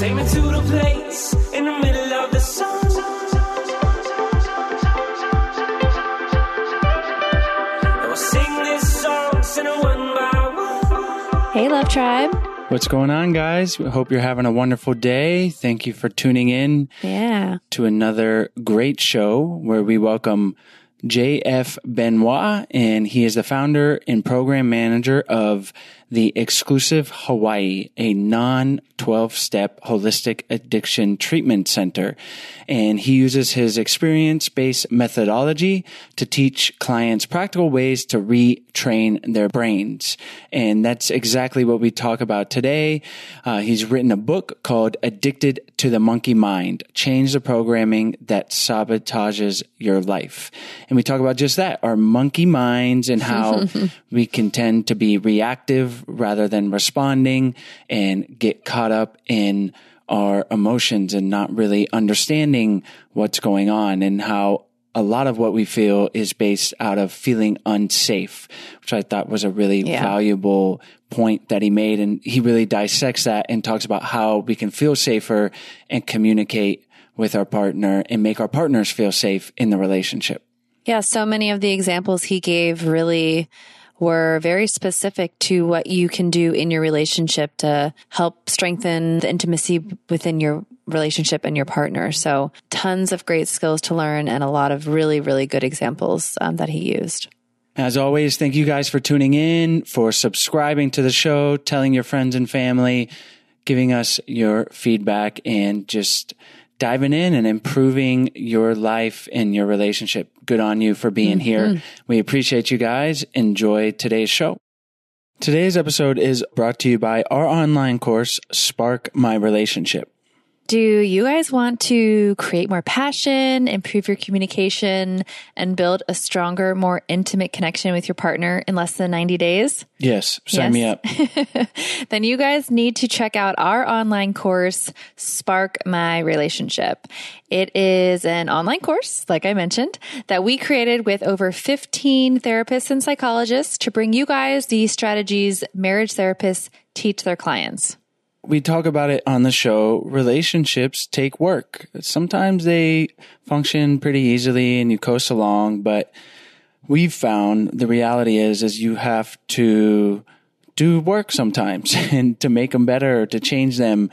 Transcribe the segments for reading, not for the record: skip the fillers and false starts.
Take me to the place in the middle of the sun. And we'll sing this song, sing it one by one. Hey, Love Tribe. What's going on, guys? We hope you're having a wonderful day. Thank you for tuning in to another great show where we welcome J.F. Benoit, and he is the founder and program manager of the Exclusive Hawaii, a non-12-step holistic addiction treatment center. And he uses his experience-based methodology to teach clients practical ways to retrain their brains. And that's exactly what we talk about today. He's written a book called Addicted to the Monkey Mind, Change the Programming That Sabotages Your Life. And we talk about just that, our monkey minds and how we can tend to be reactive rather than responding and get caught up in our emotions and not really understanding what's going on, and how a lot of what we feel is based out of feeling unsafe, which I thought was a really valuable point that he made. And he really dissects that and talks about how we can feel safer and communicate with our partner and make our partners feel safe in the relationship. Yeah, so many of the examples he gave really were very specific to what you can do in your relationship to help strengthen the intimacy within your relationship and your partner. So tons of great skills to learn and a lot of really, really good examples that he used. As always, thank you guys for tuning in, for subscribing to the show, telling your friends and family, giving us your feedback, and just diving in and improving your life and your relationship. Good on you for being here. We appreciate you guys. Enjoy today's show. Today's episode is brought to you by our online course, Spark My Relationship. Do you guys want to create more passion, improve your communication, and build a stronger, more intimate connection with your partner in less than 90 days? Yes, sign me up. Then you guys need to check out our online course, Spark My Relationship. It is an online course, like I mentioned, that we created with over 15 therapists and psychologists to bring you guys the strategies marriage therapists teach their clients. We talk about it on the show. Relationships take work. Sometimes they function pretty easily and you coast along, but we've found the reality is you have to do work sometimes and to make them better, to change them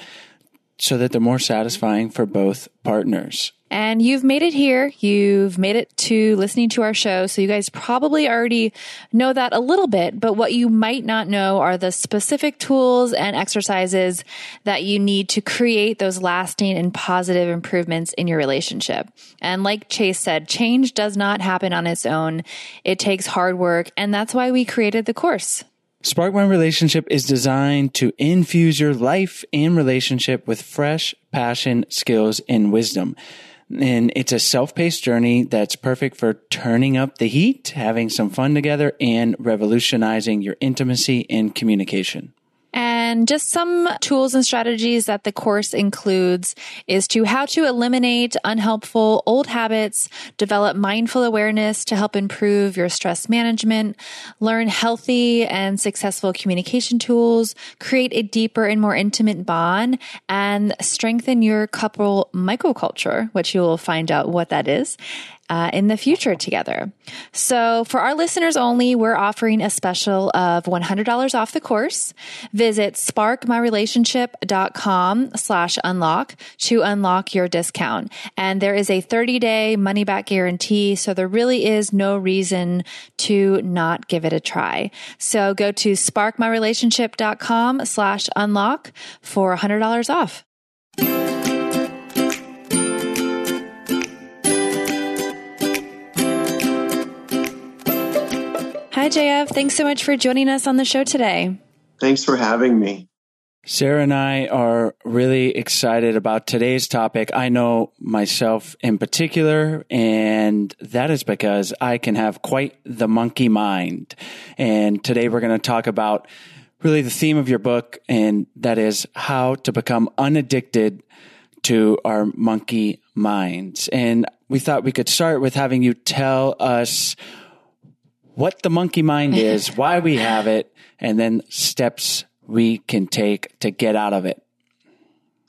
so that they're more satisfying for both partners. And you've made it here. You've made it to listening to our show. So you guys probably already know that a little bit, but what you might not know are the specific tools and exercises that you need to create those lasting and positive improvements in your relationship. And like Chase said, change does not happen on its own. It takes hard work. And that's why we created the course. Spark My Relationship is designed to infuse your life and relationship with fresh passion, skills, and wisdom. And it's a self-paced journey that's perfect for turning up the heat, having some fun together, and revolutionizing your intimacy and communication. And just some tools and strategies that the course includes is how to eliminate unhelpful old habits, develop mindful awareness to help improve your stress management, learn healthy and successful communication tools, create a deeper and more intimate bond, and strengthen your couple microculture, which you will find out what that is in the future together. So for our listeners only, we're offering a special of $100 off the course. Visit sparkmyrelationship.com/unlock to unlock your discount. And there is a 30-day money-back guarantee. So there really is no reason to not give it a try. So go to sparkmyrelationship.com/unlock for $100 off. Hi, JF. Thanks so much for joining us on the show today. Thanks for having me. Sarah and I are really excited about today's topic. I know myself in particular, and that is because I can have quite the monkey mind. And today we're going to talk about really the theme of your book, and that is how to become unaddicted to our monkey minds. And we thought we could start with having you tell us what the monkey mind is, why we have it, and then steps we can take to get out of it.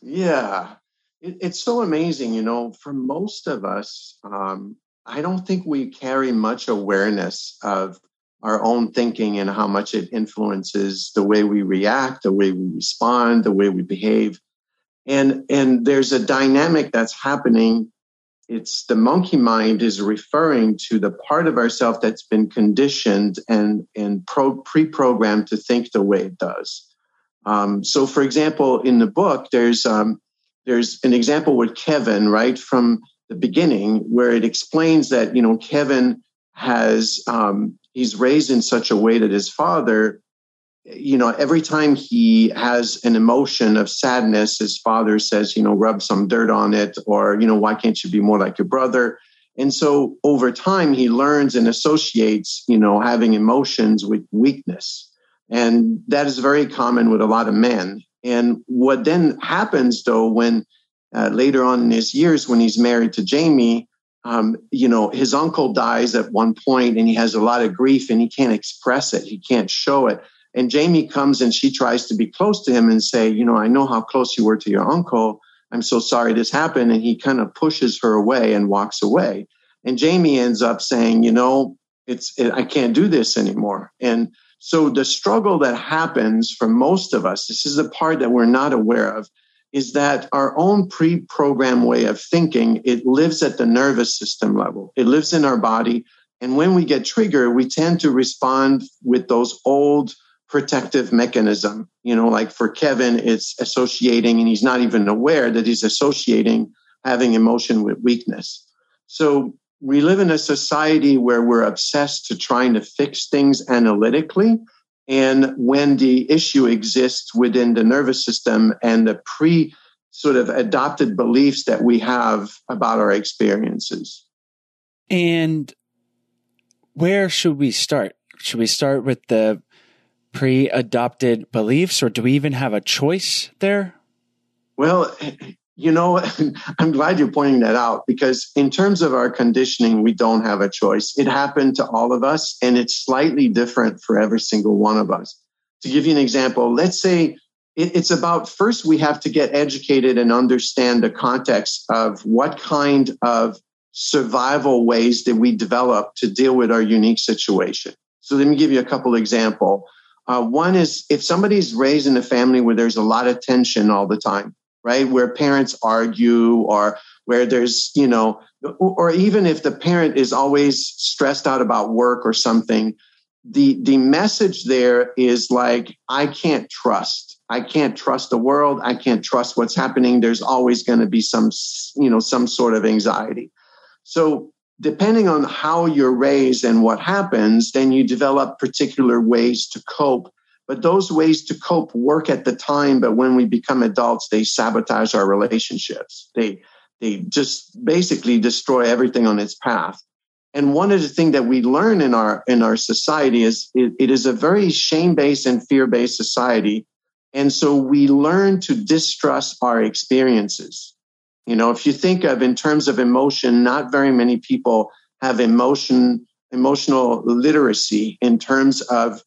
Yeah, it's so amazing. For most of us, I don't think we carry much awareness of our own thinking and how much it influences the way we react, the way we respond, the way we behave. And there's a dynamic that's happening. It's the monkey mind is referring to the part of ourself that's been conditioned and pre-programmed to think the way it does. So, for example, in the book, there's an example with Kevin right from the beginning where it explains that Kevin has he's raised in such a way that his father, every time he has an emotion of sadness, his father says, rub some dirt on it, or why can't you be more like your brother? And so over time, he learns and associates having emotions with weakness. And that is very common with a lot of men. And what then happens, though, when later on in his years, when he's married to Jamie, his uncle dies at one point and he has a lot of grief and he can't express it. He can't show it. And Jamie comes and she tries to be close to him and say, I know how close you were to your uncle. I'm so sorry this happened. And he kind of pushes her away and walks away. And Jamie ends up saying, I can't do this anymore. And so the struggle that happens for most of us, this is the part that we're not aware of, is that our own pre-programmed way of thinking, it lives at the nervous system level. It lives in our body. And when we get triggered, we tend to respond with those old protective mechanism. Like for Kevin, it's associating, and he's not even aware that he's associating having emotion with weakness. So we live in a society where we're obsessed to trying to fix things analytically. And when the issue exists within the nervous system and the sort of adopted beliefs that we have about our experiences. And where should we start? Should we start with the pre-adopted beliefs, or do we even have a choice there? Well, I'm glad you're pointing that out, because in terms of our conditioning, we don't have a choice. It happened to all of us, and it's slightly different for every single one of us. To give you an example, let's say it's about first we have to get educated and understand the context of what kind of survival ways did we develop to deal with our unique situation. So let me give you a couple examples. One is if somebody's raised in a family where there's a lot of tension all the time, right? Where parents argue, or where there's, or even if the parent is always stressed out about work or something, the message there is like, I can't trust the world. I can't trust what's happening. There's always going to be some sort of anxiety. So depending on how you're raised and what happens, then you develop particular ways to cope. But those ways to cope work at the time, but when we become adults, they sabotage our relationships. They just basically destroy everything on its path. And one of the things that we learn in our society is it is a very shame-based and fear-based society. And so we learn to distrust our experiences. If you think of in terms of emotion, not very many people have emotional literacy in terms of,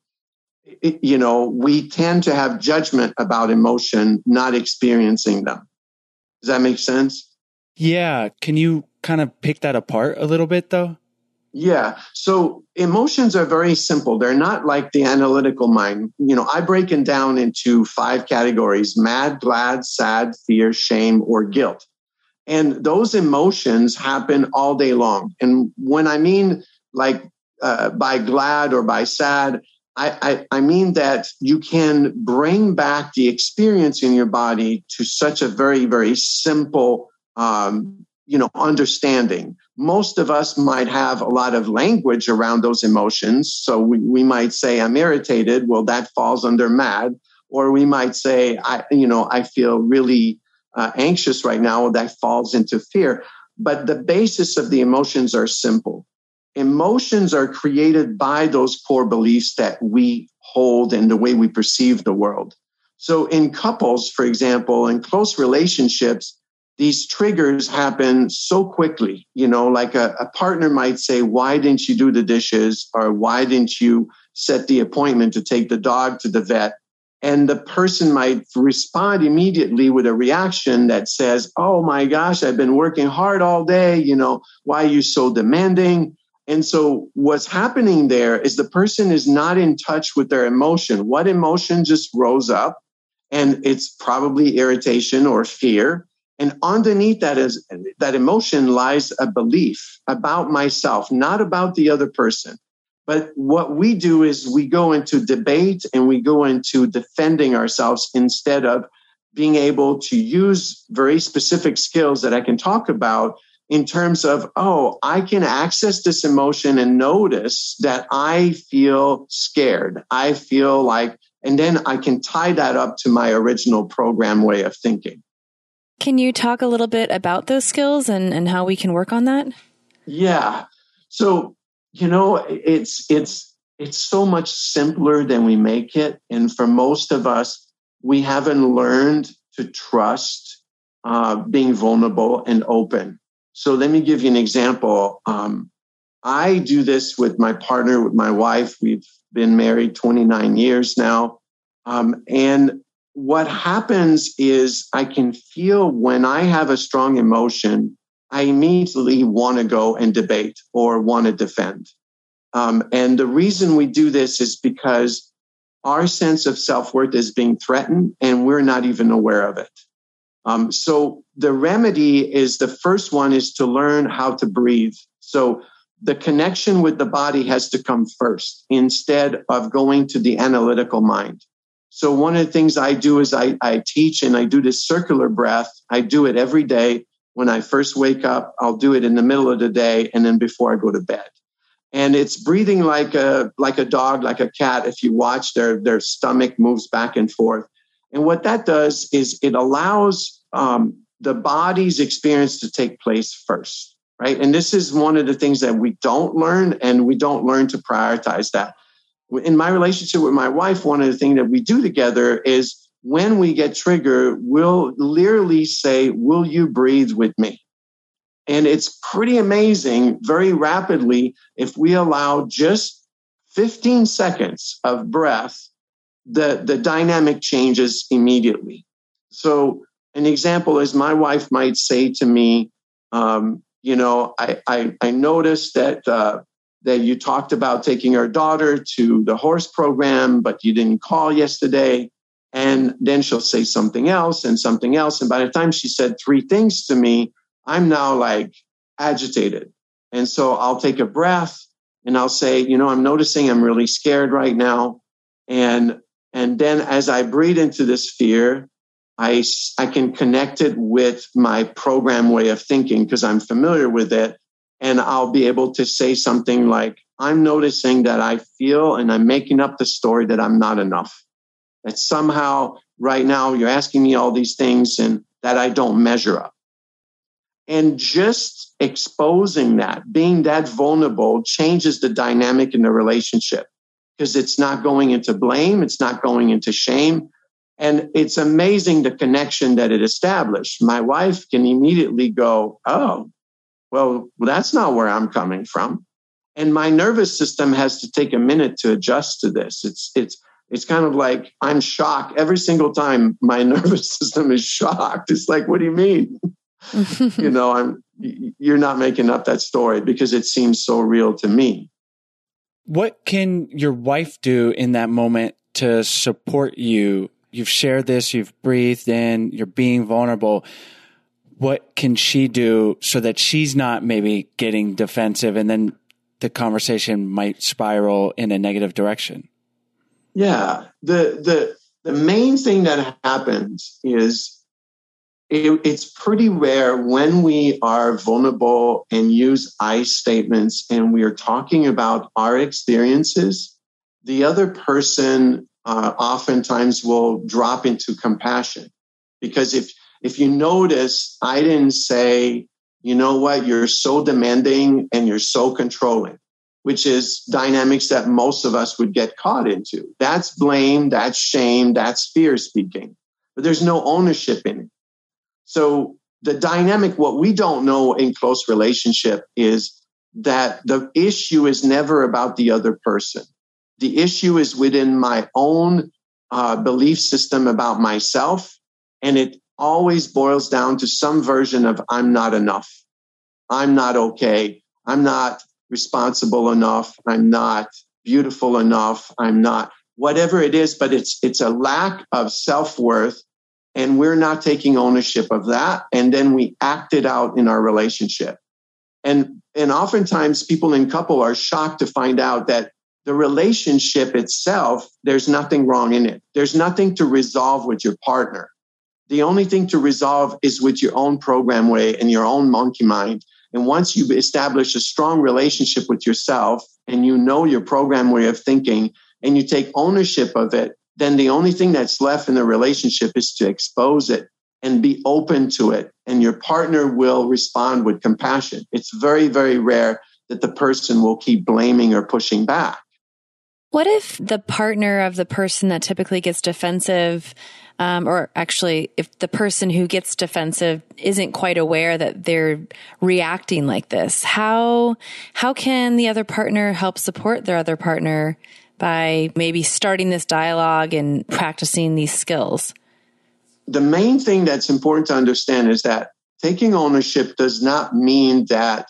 we tend to have judgment about emotion, not experiencing them. Does that make sense? Yeah. Can you kind of pick that apart a little bit, though? Yeah. So emotions are very simple. They're not like the analytical mind. I break it down into 5 categories: mad, glad, sad, fear, shame, or guilt. And those emotions happen all day long. And when I mean like by glad or by sad, I mean that you can bring back the experience in your body to such a very, very simple, understanding. Most of us might have a lot of language around those emotions. So we might say, I'm irritated. Well, that falls under mad. Or we might say, I feel really anxious right now. That falls into fear. But the basis of the emotions are simple. Emotions are created by those core beliefs that we hold and the way we perceive the world. So in couples, for example, in close relationships, these triggers happen so quickly. Like a partner might say, why didn't you do the dishes? Or why didn't you set the appointment to take the dog to the vet? And the person might respond immediately with a reaction that says, oh my gosh, I've been working hard all day. Why are you so demanding? And so what's happening there is the person is not in touch with their emotion. What emotion just rose up? And it's probably irritation or fear. And underneath that emotion lies a belief about myself, not about the other person. But what we do is we go into debate and we go into defending ourselves instead of being able to use very specific skills that I can talk about in terms of, I can access this emotion and notice that I feel scared. I feel like, and then I can tie that up to my original program way of thinking. Can you talk a little bit about those skills and how we can work on that? Yeah. So, it's so much simpler than we make it. And for most of us, we haven't learned to trust being vulnerable and open. So let me give you an example. I do this with my partner, with my wife. We've been married 29 years now. And what happens is I can feel when I have a strong emotion, I immediately want to go and debate or want to defend. And the reason we do this is because our sense of self-worth is being threatened and we're not even aware of it. So the remedy is, the first one is to learn how to breathe. So the connection with the body has to come first instead of going to the analytical mind. So one of the things I do is I teach and I do this circular breath. I do it every day. When I first wake up, I'll do it in the middle of the day and then before I go to bed. And it's breathing like a dog, like a cat. If you watch, their stomach moves back and forth. And what that does is it allows the body's experience to take place first, right? And this is one of the things that we don't learn, and we don't learn to prioritize that. In my relationship with my wife, one of the things that we do together is when we get triggered, we'll literally say, will you breathe with me? And it's pretty amazing, very rapidly, if we allow just 15 seconds of breath, the dynamic changes immediately. So an example is my wife might say to me, I noticed that you talked about taking our daughter to the horse program, but you didn't call yesterday. And then she'll say something else and something else. And by the time she said 3 things to me, I'm now like agitated. And so I'll take a breath and I'll say, I'm noticing I'm really scared right now. And then as I breathe into this fear, I can connect it with my program way of thinking because I'm familiar with it. And I'll be able to say something like, I'm noticing that I feel, and I'm making up the story that I'm not enough. That somehow right now you're asking me all these things and that I don't measure up. And just exposing that, being that vulnerable, changes the dynamic in the relationship because it's not going into blame. It's not going into shame. And it's amazing the connection that it established. My wife can immediately go, oh, well, that's not where I'm coming from. And my nervous system has to take a minute to adjust to this. It's kind of like I'm shocked every single time my nervous system is shocked. It's like, what do you mean? You're not making up that story because it seems so real to me. What can your wife do in that moment to support you? You've shared this, you've breathed in, you're being vulnerable. What can she do so that she's not maybe getting defensive and then the conversation might spiral in a negative direction? Yeah. The main thing that happens is it's pretty rare when we are vulnerable and use I statements and we are talking about our experiences, the other person oftentimes will drop into compassion. Because if you notice, I didn't say, you know what, you're so demanding and you're so controlling, which is dynamics that most of us would get caught into. That's blame, that's shame, that's fear speaking. But there's no ownership in it. So the dynamic, what we don't know in close relationship is that the issue is never about the other person. The issue is within my own belief system about myself. And it always boils down to some version of I'm not enough. I'm not okay. I'm not responsible enough. I'm not beautiful enough. I'm not whatever it is, but it's a lack of self-worth. And we're not taking ownership of that. And then we act it out in our relationship. And oftentimes people in couple are shocked to find out that the relationship itself, there's nothing wrong in it. There's nothing to resolve with your partner. The only thing to resolve is with your own program way and your own monkey mind. And once you establish a strong relationship with yourself and you know your program way of thinking and you take ownership of it, then the only thing that's left in the relationship is to expose it and be open to it. And your partner will respond with compassion. It's very, very rare that the person will keep blaming or pushing back. What if the partner of the person that typically gets defensive, or actually if the person who gets defensive isn't quite aware that they're reacting like this? How can the other partner help support their other partner by maybe starting this dialogue and practicing these skills? The main thing that's important to understand is that taking ownership does not mean that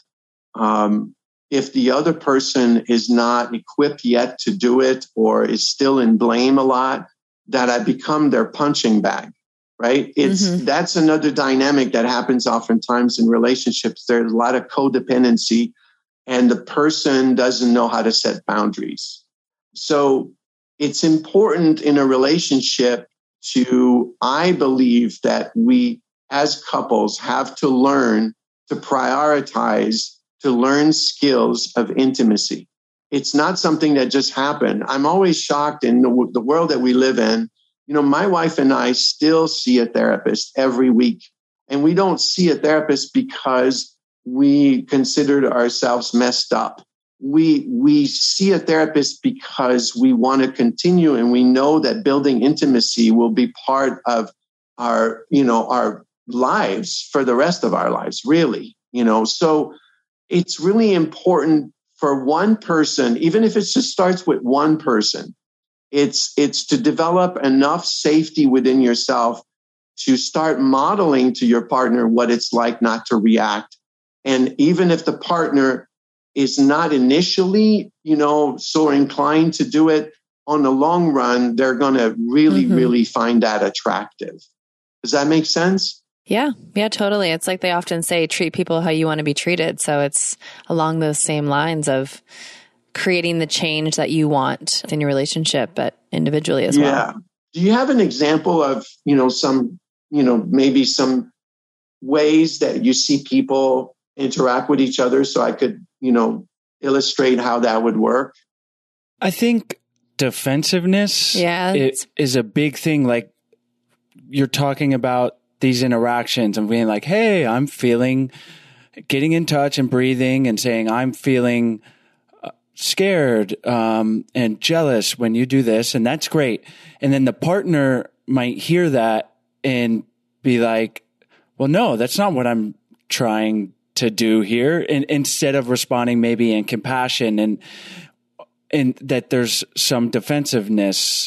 if the other person is not equipped yet to do it or is still in blame a lot, that I become their punching bag, right? That's another dynamic that happens oftentimes in relationships. There's a lot of codependency and the person doesn't know how to set boundaries. So it's important in a relationship I believe that we as couples have to learn to prioritize, to learn skills of intimacy. It's not something that just happened. I'm always shocked in the world that we live in. You know, my wife and I still see a therapist every week. And we don't see a therapist because we considered ourselves messed up. We see a therapist because we want to continue and we know that building intimacy will be part of our lives for the rest of our lives, really. So it's really important for one person, even if it just starts with one person, it's to develop enough safety within yourself to start modeling to your partner what it's like not to react. And even if the partner is not initially, so inclined to do it, on the long run, they're going to really, really find that attractive. Does that make sense? Yeah, totally. It's like they often say, treat people how you want to be treated. So it's along those same lines of creating the change that you want in your relationship, but individually as well. Yeah. Do you have an example of, maybe some ways that you see people interact with each other so I could, illustrate how that would work? I think defensiveness is a big thing. Like you're talking about these interactions and being like, hey, I'm feeling, getting in touch and breathing and saying, I'm feeling scared and jealous when you do this. And that's great. And then the partner might hear that and be like, well, no, that's not what I'm trying to do here. And instead of responding maybe in compassion and that there's some defensiveness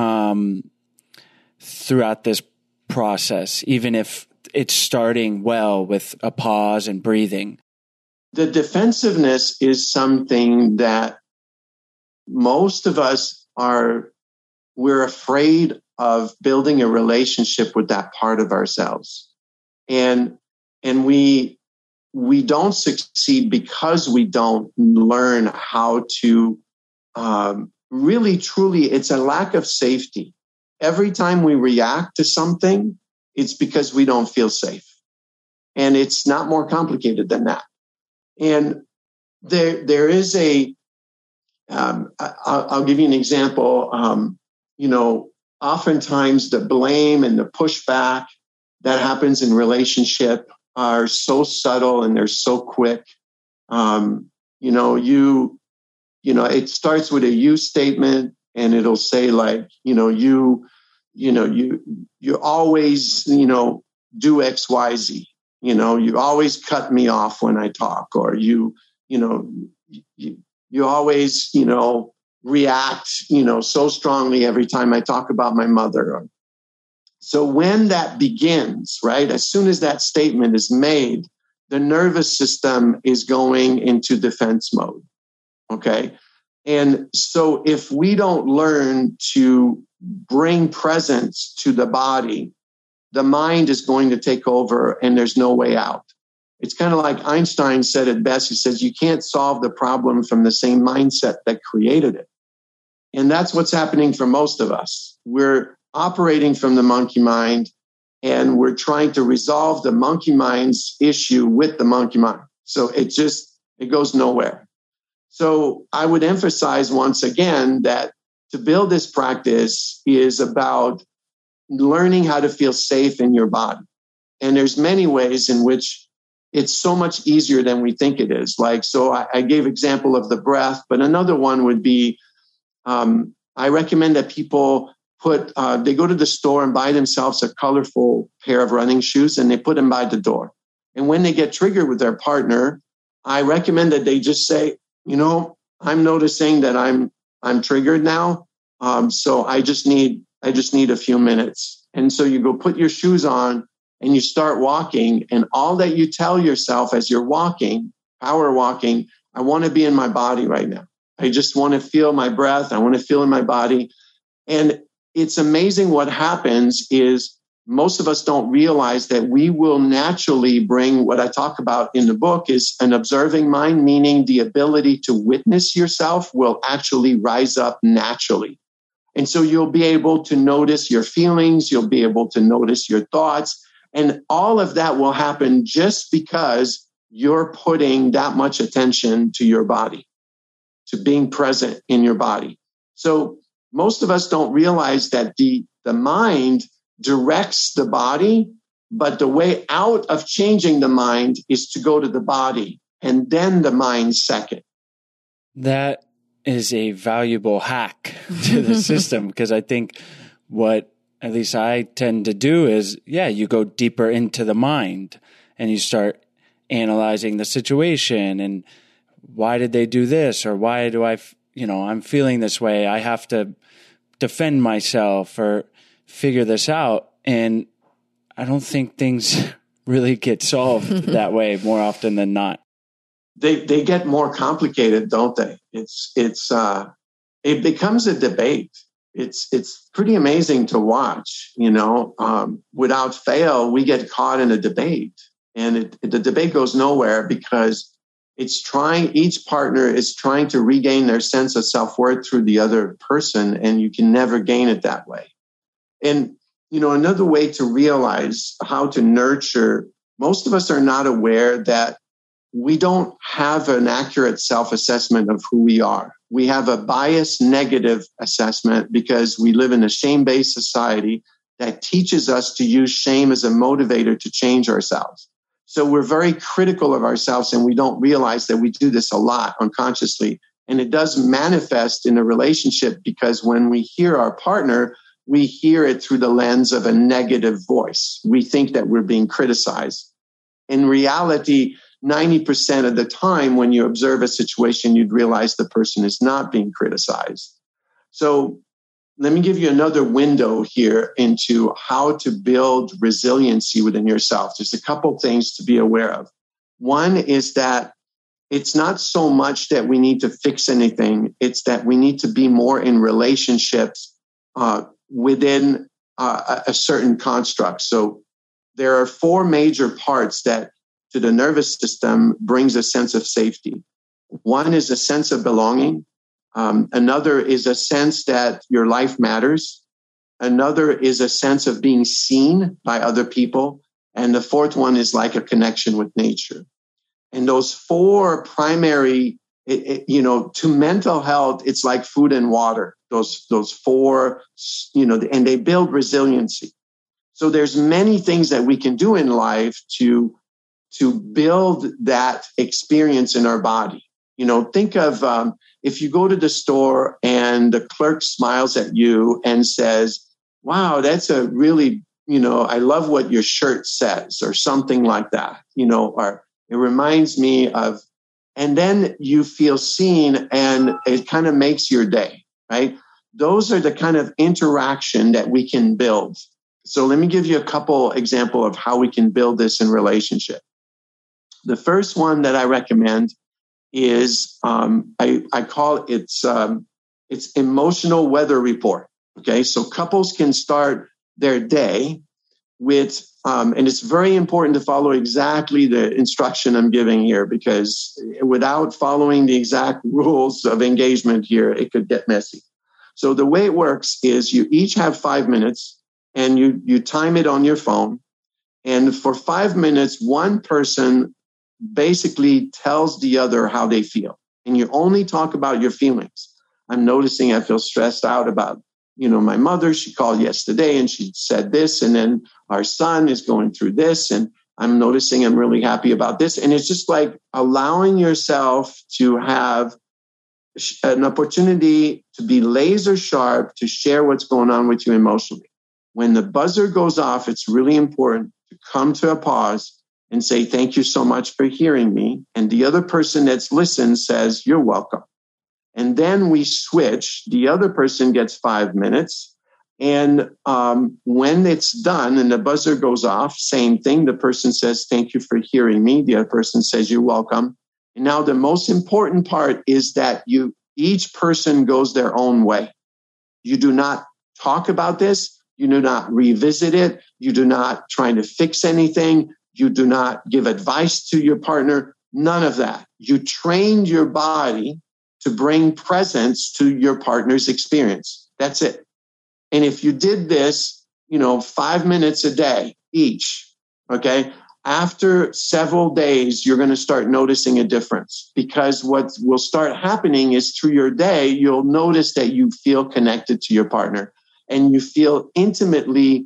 throughout this process, even if it's starting well with a pause and breathing. The defensiveness is something that most of us we're afraid of building a relationship with that part of ourselves. And we don't succeed because we don't learn how to really, truly, it's a lack of safety. Every time we react to something, it's because we don't feel safe. And it's not more complicated than that. And there is I'll give you an example. Oftentimes the blame and the pushback that happens in relationship are so subtle and they're so quick. It starts with a you statement and it'll say like, you always, do X, Y, Z. You always cut me off when I talk, or you always, react, so strongly every time I talk about my mother. So when that begins, right, as soon as that statement is made, the nervous system is going into defense mode. Okay. And so if we don't learn to bring presence to the body, the mind is going to take over and there's no way out. It's kind of like Einstein said it best. He says, you can't solve the problem from the same mindset that created it. And that's what's happening for most of us. We're operating from the monkey mind and we're trying to resolve the monkey mind's issue with the monkey mind. So it goes nowhere. So I would emphasize once again that to build this practice is about learning how to feel safe in your body. And there's many ways in which it's so much easier than we think it is. So I gave example of the breath, but another one would be, I recommend that people they go to the store and buy themselves a colorful pair of running shoes and they put them by the door. And when they get triggered with their partner, I recommend that they just say, I'm noticing that I'm triggered now. So I just need a few minutes. And so you go put your shoes on and you start walking. And all that you tell yourself as you're walking, power walking, I want to be in my body right now. I just want to feel my breath. I want to feel in my body. And it's amazing what happens is most of us don't realize that we will naturally bring what I talk about in the book is an observing mind, meaning the ability to witness yourself will actually rise up naturally. And so you'll be able to notice your feelings. You'll be able to notice your thoughts. And all of that will happen just because you're putting that much attention to your body, to being present in your body. So most of us don't realize that the mind directs the body, but the way out of changing the mind is to go to the body and then the mind second. That is a valuable hack to the system because I think what at least I tend to do is, you go deeper into the mind and you start analyzing the situation and why did they do this or why do I'm feeling this way. I have to defend myself or figure this out. And I don't think things really get solved that way more often than not. They get more complicated, don't they? It becomes a debate. It's pretty amazing to watch, without fail, we get caught in a debate and the debate goes nowhere because each partner is trying to regain their sense of self-worth through the other person, and you can never gain it that way. And, another way to realize how to nurture, most of us are not aware that we don't have an accurate self-assessment of who we are. We have a biased negative assessment because we live in a shame-based society that teaches us to use shame as a motivator to change ourselves. So we're very critical of ourselves and we don't realize that we do this a lot unconsciously. And it does manifest in a relationship because when we hear our partner, we hear it through the lens of a negative voice. We think that we're being criticized. In reality, 90% of the time when you observe a situation, you'd realize the person is not being criticized. So let me give you another window here into how to build resiliency within yourself. There's a couple things to be aware of. One is that it's not so much that we need to fix anything. It's that we need to be more in relationships within a certain construct. So there are 4 major parts that to the nervous system brings a sense of safety. One is a sense of belonging. Another is a sense that your life matters. Another is a sense of being seen by other people. And the fourth one is like a connection with nature. And those 4 primary, to mental health, it's like food and water. Those 4, and they build resiliency. So there's many things that we can do in life to build that experience in our body. Think of if you go to the store and the clerk smiles at you and says, wow, that's a really, I love what your shirt says or something like that, or it reminds me of and then you feel seen, and it kind of makes your day, right? Those are the kind of interaction that we can build. So let me give you a couple examples of how we can build this in relationship. The first one that I recommend is I call it's emotional weather report. Okay, so couples can start their day with, and it's very important to follow exactly the instruction I'm giving here, because without following the exact rules of engagement here, it could get messy. So the way it works is you each have 5 minutes, and you time it on your phone. And for 5 minutes, one person basically tells the other how they feel. And you only talk about your feelings. I'm noticing I feel stressed out about, my mother. She called yesterday and she said this. And then our son is going through this. And I'm noticing I'm really happy about this. And it's just like allowing yourself to have an opportunity to be laser sharp, to share what's going on with you emotionally. When the buzzer goes off, it's really important to come to a pause and say, thank you so much for hearing me. And the other person that's listened says, you're welcome. And then we switch. The other person gets 5 minutes. And when it's done and the buzzer goes off, same thing. The person says, thank you for hearing me. The other person says, you're welcome. And now the most important part is that each person goes their own way. You do not talk about this. You do not revisit it. You do not try to fix anything. You do not give advice to your partner. None of that. You trained your body to bring presence to your partner's experience. That's it. And if you did this, 5 minutes a day each, okay, after several days, you're going to start noticing a difference, because what will start happening is through your day, you'll notice that you feel connected to your partner and you feel intimately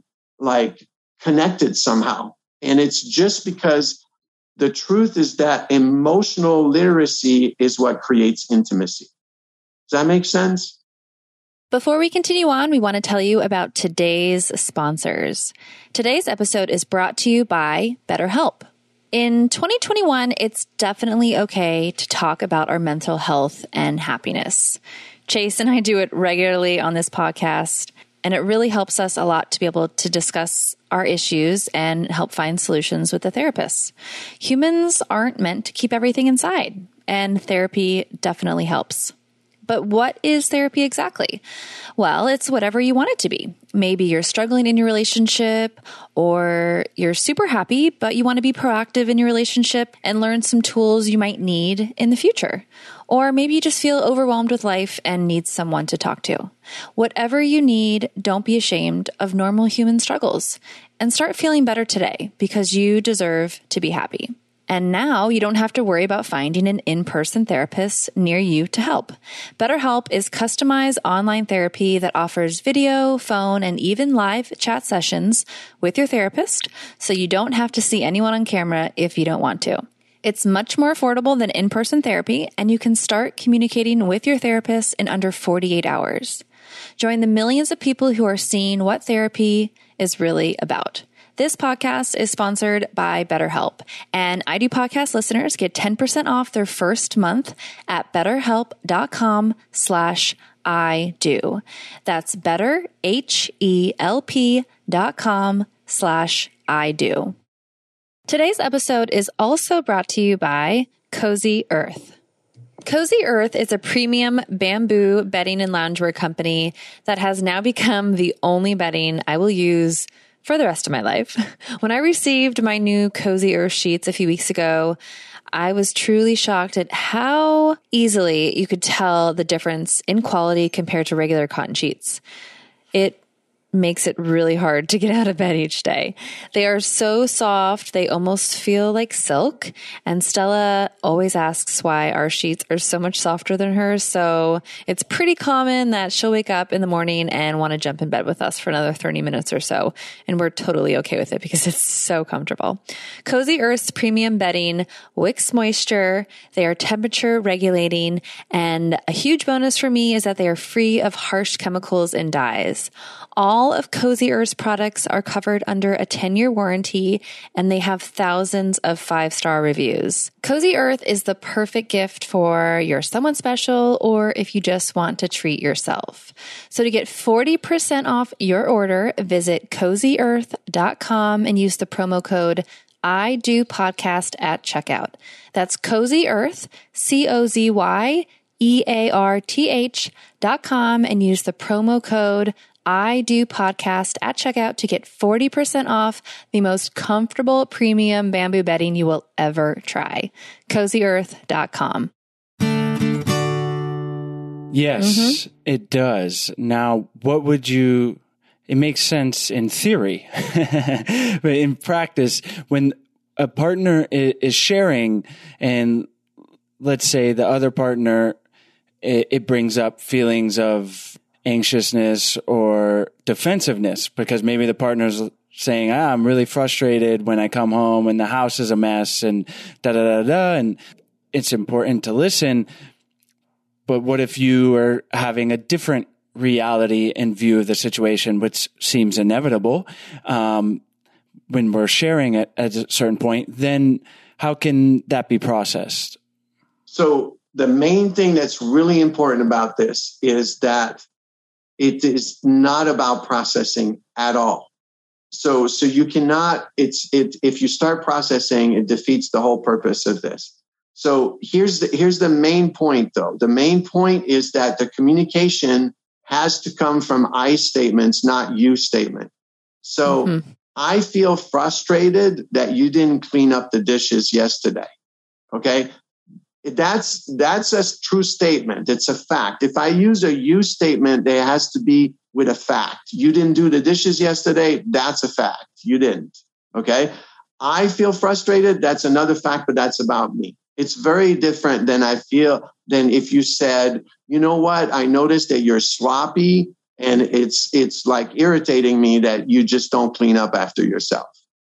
connected somehow. And it's just because the truth is that emotional literacy is what creates intimacy. Does that make sense? Before we continue on, we want to tell you about today's sponsors. Today's episode is brought to you by BetterHelp. In 2021, it's definitely okay to talk about our mental health and happiness. Chase and I do it regularly on this podcast, and it really helps us a lot to be able to discuss our issues and help find solutions with a therapist. Humans aren't meant to keep everything inside, and therapy definitely helps. But what is therapy exactly? Well, it's whatever you want it to be. Maybe you're struggling in your relationship, or you're super happy, but you want to be proactive in your relationship and learn some tools you might need in the future. Or maybe you just feel overwhelmed with life and need someone to talk to. Whatever you need, don't be ashamed of normal human struggles and start feeling better today, because you deserve to be happy. And now you don't have to worry about finding an in-person therapist near you to help. BetterHelp is customized online therapy that offers video, phone, and even live chat sessions with your therapist, so you don't have to see anyone on camera if you don't want to. It's much more affordable than in-person therapy, and you can start communicating with your therapist in under 48 hours. Join the millions of people who are seeing what therapy is really about. This podcast is sponsored by BetterHelp, and I Do Podcast listeners get 10% off their first month at betterhelp.com/IDO. That's betterhelp.com/IDO. Today's episode is also brought to you by Cozy Earth. Cozy Earth is a premium bamboo bedding and loungewear company that has now become the only bedding I will use for the rest of my life. When I received my new Cozy Earth sheets a few weeks ago, I was truly shocked at how easily you could tell the difference in quality compared to regular cotton sheets. It makes it really hard to get out of bed each day. They are so soft, they almost feel like silk. And Stella always asks why our sheets are so much softer than hers. So it's pretty common that she'll wake up in the morning and want to jump in bed with us for another 30 minutes or so. And we're totally okay with it because it's so comfortable. Cozy Earth's premium bedding wicks moisture. They are temperature regulating. And a huge bonus for me is that they are free of harsh chemicals and dyes. All All of Cozy Earth's products are covered under a 10-year warranty, and they have thousands of 5-star reviews. Cozy Earth is the perfect gift for your someone special or if you just want to treat yourself. So to get 40% off your order, visit CozyEarth.com and use the promo code IDoPodcast at checkout. That's Cozy Earth, CozyEarth.com, and use the promo code IDoPodcast at checkout to get 40% off the most comfortable premium bamboo bedding you will ever try. CozyEarth.com. Yes, it does. Now, it makes sense in theory, but in practice, when a partner is sharing and let's say the other partner, it brings up feelings of anxiousness or defensiveness because maybe the partner's saying, I'm really frustrated when I come home and the house is a mess and and it's important to listen. But what if you are having a different reality and view of the situation, which seems inevitable when we're sharing it at a certain point, then how can that be processed? So the main thing that's really important about this is that it is not about processing at all. So you cannot, if you start processing, it defeats the whole purpose of this. So here's the main point though. The main point is that the communication has to come from I statements, not you statement. So I feel frustrated that you didn't clean up the dishes yesterday. Okay. That's a true statement. It's a fact. If I use a you statement, it has to be with a fact. You didn't do the dishes yesterday. That's a fact. You didn't. Okay. I feel frustrated. That's another fact, but that's about me. It's very different than if you said, you know what? I noticed that you're sloppy and it's like irritating me that you just don't clean up after yourself.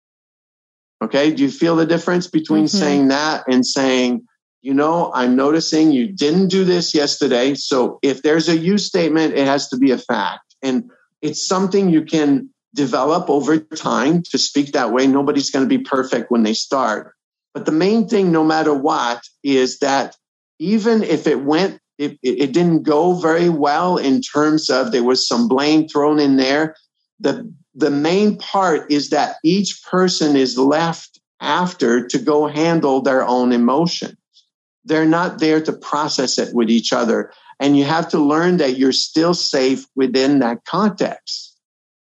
Okay. Do you feel the difference between saying that and saying, you know, I'm noticing you didn't do this yesterday. So if there's a you statement, it has to be a fact. And it's something you can develop over time to speak that way. Nobody's going to be perfect when they start. But the main thing, no matter what, is that even if it didn't go very well in terms of there was some blame thrown in there, the main part is that each person is left after to go handle their own emotions. They're not there to process it with each other. And you have to learn that you're still safe within that context.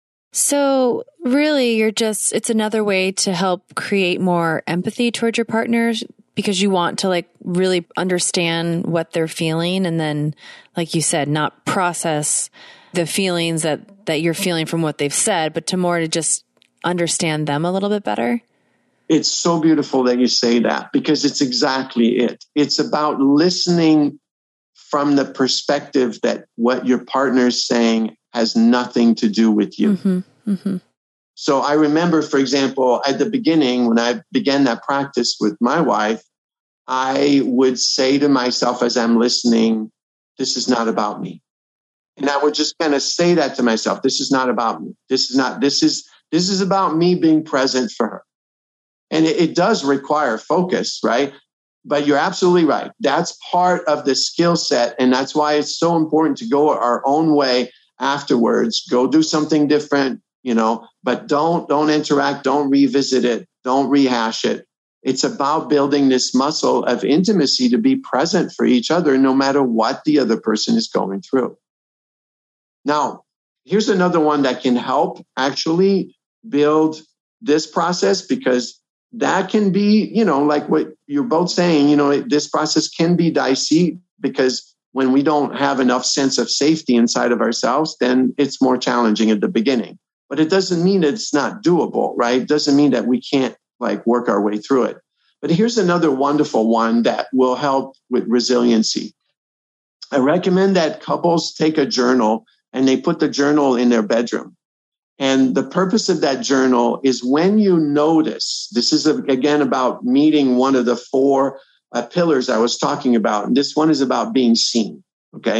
So really, it's another way to help create more empathy towards your partners because you want to really understand what they're feeling. And then, like you said, not process the feelings that you're feeling from what they've said, but to just understand them a little bit better. It's so beautiful that you say that because it's exactly it. It's about listening from the perspective that what your partner is saying has nothing to do with you. So I remember, for example, at the beginning, when I began that practice with my wife, I would say to myself as I'm listening, this is not about me. And I would just kind of say that to myself. This is not about me. This is about me being present for her. And it does require focus, right? But you're absolutely right. That's part of the skill set. And that's why it's so important to go our own way afterwards. Go do something different, but don't interact. Don't revisit it. Don't rehash it. It's about building this muscle of intimacy to be present for each other, no matter what the other person is going through. Now, here's another one that can help actually build this process because that can be, like what you're both saying, this process can be dicey because when we don't have enough sense of safety inside of ourselves, then it's more challenging at the beginning. But it doesn't mean that it's not doable, right? It doesn't mean that we can't work our way through it. But here's another wonderful one that will help with resiliency. I recommend that couples take a journal and they put the journal in their bedroom. And the purpose of that journal is when you notice, this is again about meeting one of the 4 pillars I was talking about. And this one is about being seen. Okay.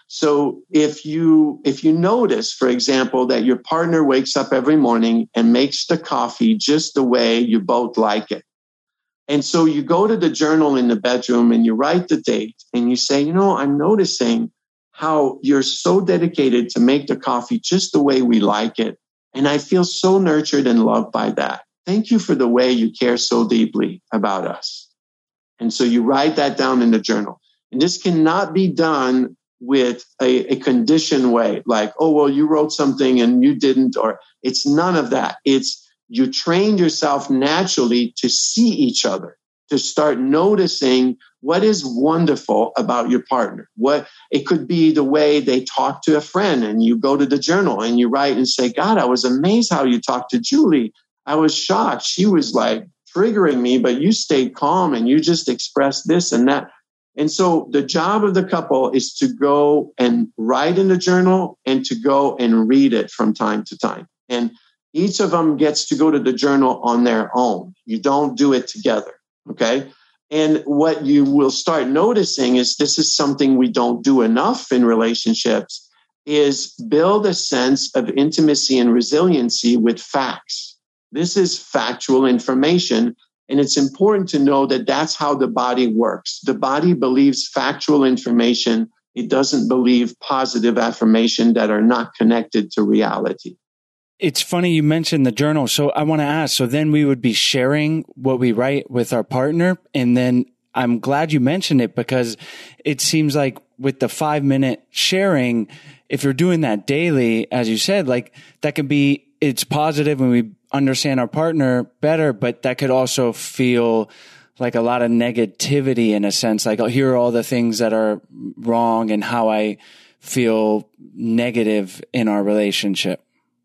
So if you notice, for example, that your partner wakes up every morning and makes the coffee just the way you both like it. And so you go to the journal in the bedroom and you write the date and you say, I'm noticing how you're so dedicated to make the coffee just the way we like it. And I feel so nurtured and loved by that. Thank you for the way you care so deeply about us. And so you write that down in the journal. And this cannot be done with a conditioned way, like, oh, well, you wrote something and you didn't, or it's none of that. It's you trained yourself naturally to see each other, to start noticing what is wonderful about your partner. What it could be the way they talk to a friend, and you go to the journal and you write and say, God, I was amazed how you talked to Julie. I was shocked. She was like triggering me, but you stayed calm and you just expressed this and that. And so the job of the couple is to go and write in the journal and to go and read it from time to time. And each of them gets to go to the journal on their own. You don't do it together, okay? And what you will start noticing is this is something we don't do enough in relationships, is build a sense of intimacy and resiliency with facts. This is factual information. And it's important to know that that's how the body works. The body believes factual information. It doesn't believe positive affirmation that are not connected to reality. It's funny you mentioned the journal. So I want to ask, so then we would be sharing what we write with our partner. And then I'm glad you mentioned it, because it seems like with the 5-minute sharing, if you're doing that daily, as you said, like that could be, it's positive when we understand our partner better, but that could also feel like a lot of negativity in a sense, like, oh, here are all the things that are wrong and how I feel negative in our relationship.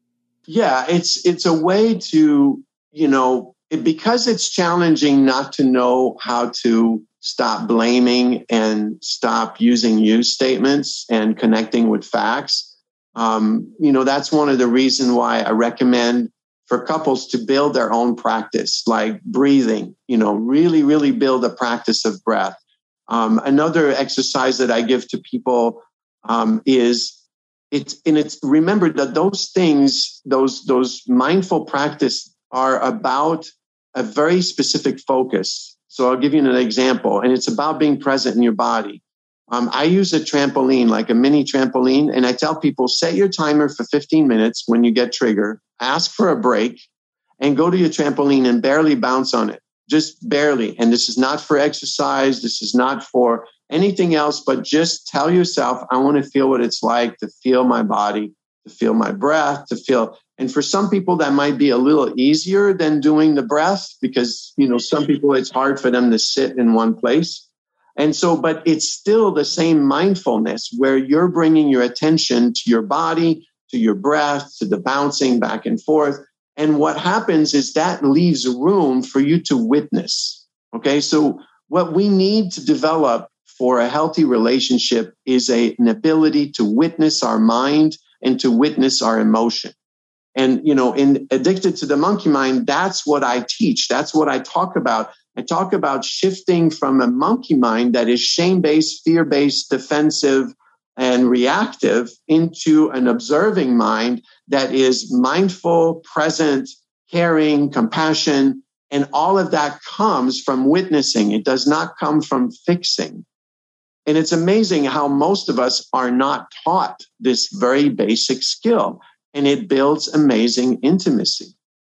Yeah, it's a way to, because it's challenging not to know how to stop blaming and stop using you statements and connecting with facts. That's one of the reasons why I recommend for couples to build their own practice, like breathing, really, really build a practice of breath. Another exercise that I give to people is remember that those things, those mindful practice are about a very specific focus. So I'll give you an example, and it's about being present in your body. I use a trampoline, like a mini trampoline, and I tell people, set your timer for 15 minutes when you get triggered, ask for a break, and go to your trampoline and barely bounce on it, just barely. And this is not for exercise. This is not for anything else, but just tell yourself, I want to feel what it's like to feel my body, to feel my breath, to feel. And for some people, that might be a little easier than doing the breath because, some people, it's hard for them to sit in one place. And so, but it's still the same mindfulness where you're bringing your attention to your body, to your breath, to the bouncing back and forth. And what happens is that leaves room for you to witness. Okay. So what we need to develop for a healthy relationship is an ability to witness our mind and to witness our emotion. And, in Addicted to the Monkey Mind, that's what I teach. That's what I talk about. I talk about shifting from a monkey mind that is shame-based, fear-based, defensive, and reactive into an observing mind that is mindful, present, caring, compassion, and all of that comes from witnessing. It does not come from fixing. And it's amazing how most of us are not taught this very basic skill, and it builds amazing intimacy.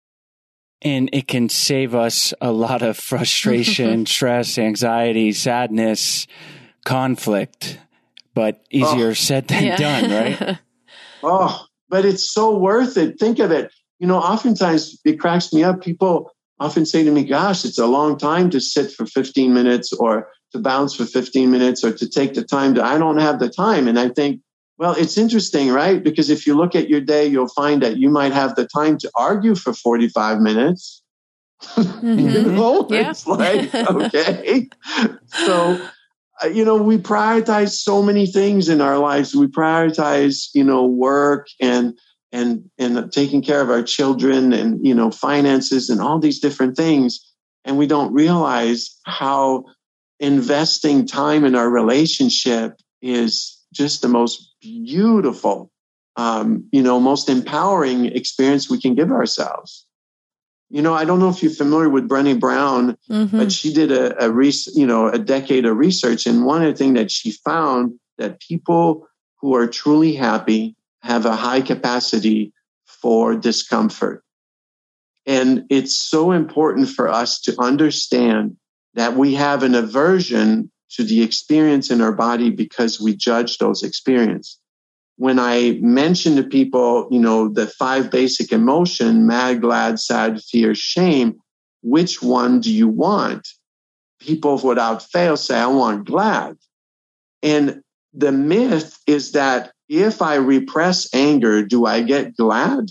And it can save us a lot of frustration, stress, anxiety, sadness, conflict, but easier said than done, right? But it's so worth it. Think of it. Oftentimes it cracks me up. People often say to me, gosh, it's a long time to sit for 15 minutes or to bounce for 15 minutes or to take the time I don't have the time. And I think, well, it's interesting, right? Because if you look at your day, you'll find that you might have the time to argue for 45 minutes. Mm-hmm. It's like, okay. So, we prioritize so many things in our lives. We prioritize, work and taking care of our children and, finances and all these different things. And we don't realize how investing time in our relationship is just the most beautiful, most empowering experience we can give ourselves. I don't know if you're familiar with Brené Brown, but she did a decade of research. And one of the things that she found that people who are truly happy have a high capacity for discomfort. And it's so important for us to understand that we have an aversion to the experience in our body because we judge those experiences. When I mention to people, the 5 basic emotion, mad, glad, sad, fear, shame, which one do you want? People without fail say, I want glad. And the myth is that if I repress anger, do I get glad?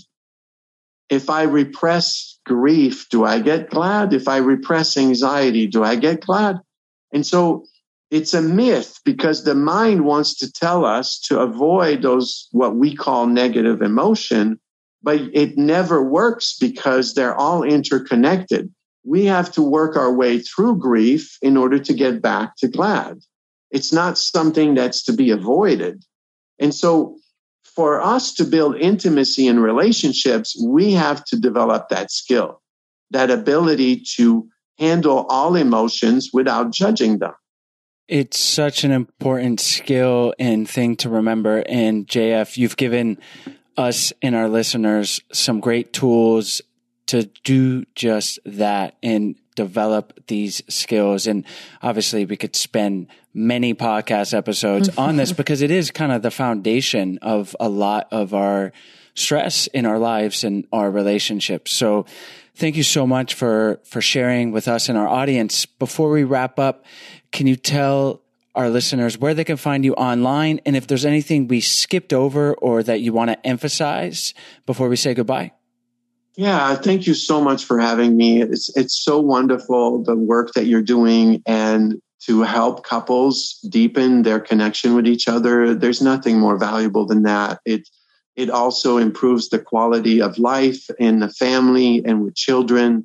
If I repress grief, do I get glad? If I repress anxiety, do I get glad? And so it's a myth because the mind wants to tell us to avoid those, what we call negative emotion, but it never works because they're all interconnected. We have to work our way through grief in order to get back to glad. It's not something that's to be avoided. And so for us to build intimacy in relationships, we have to develop that skill, that ability to handle all emotions without judging them. It's such an important skill and thing to remember. And JF, you've given us and our listeners some great tools to do just that and develop these skills. And obviously we could spend many podcast episodes on this because it is kind of the foundation of a lot of our stress in our lives and our relationships. So thank you so much for sharing with us and our audience. Before we wrap up, can you tell our listeners where they can find you online and if there's anything we skipped over or that you want to emphasize before we say goodbye? Yeah, thank you so much for having me. It's so wonderful, the work that you're doing, and to help couples deepen their connection with each other. There's nothing more valuable than that. It also improves the quality of life in the family and with children.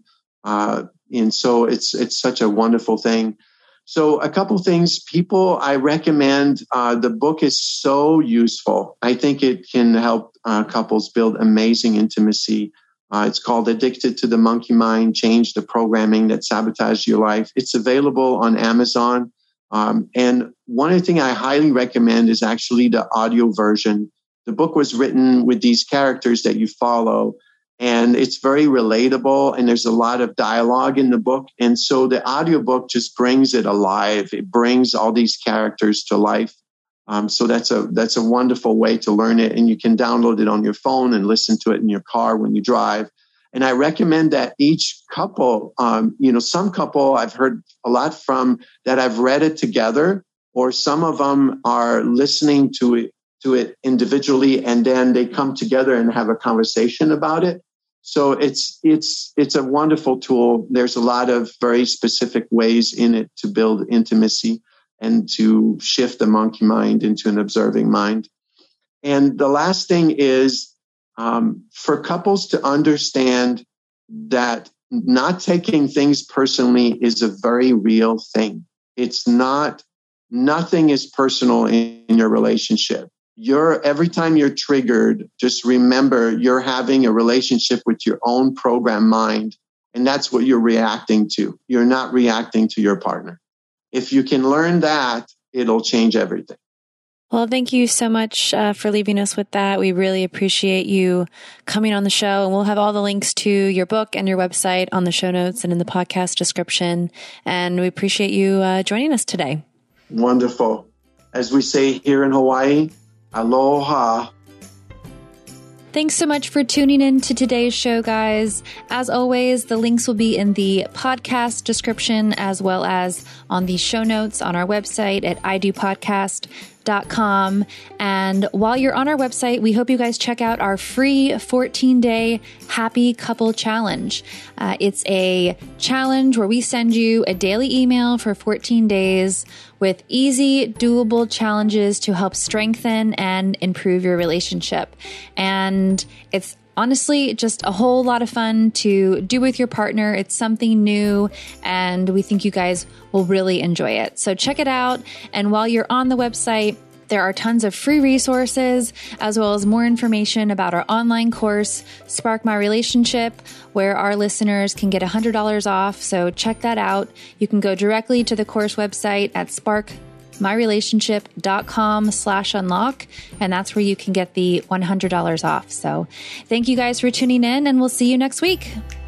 And so it's such a wonderful thing. So a couple things, people, I recommend, the book is so useful. I think it can help couples build amazing intimacy. It's called Addicted to the Monkey Mind, Change the Programming That Sabotages Your Life. It's available on Amazon. And one of the things I highly recommend is actually the audio version. The book was written with these characters that you follow, and it's very relatable, and there's a lot of dialogue in the book. And so the audiobook just brings it alive. It brings all these characters to life. So that's a wonderful way to learn it. And you can download it on your phone and listen to it in your car when you drive. And I recommend that each couple, some couple I've heard a lot from that I've read it together, or some of them are listening to it individually, and then they come together and have a conversation about it. So it's a wonderful tool. There's a lot of very specific ways in it to build intimacy and to shift the monkey mind into an observing mind. And the last thing is for couples to understand that not taking things personally is a very real thing. It's not, nothing is personal in your relationship. Every time you're triggered, just remember you're having a relationship with your own program mind, and that's what you're reacting to. You're not reacting to your partner. If you can learn that, it'll change everything. Well, thank you so much for leaving us with that. We really appreciate you coming on the show, and we'll have all the links to your book and your website on the show notes and in the podcast description. And we appreciate you joining us today. Wonderful. As we say here in Hawaii, aloha. Thanks so much for tuning in to today's show, guys. As always, the links will be in the podcast description as well as on the show notes on our website at idopodcast.com. And while you're on our website, we hope you guys check out our free 14-day Happy Couple Challenge. It's a challenge where we send you a daily email for 14 days with easy, doable challenges to help strengthen and improve your relationship. And it's honestly just a whole lot of fun to do with your partner. It's something new, and we think you guys will really enjoy it. So check it out. And while you're on the website, There are tons of free resources, as well as more information about our online course, Spark My Relationship, where our listeners can get $100 off. So check that out. You can go directly to the course website at sparkmyrelationship.com/unlock. And that's where you can get the $100 off. So thank you guys for tuning in, and we'll see you next week.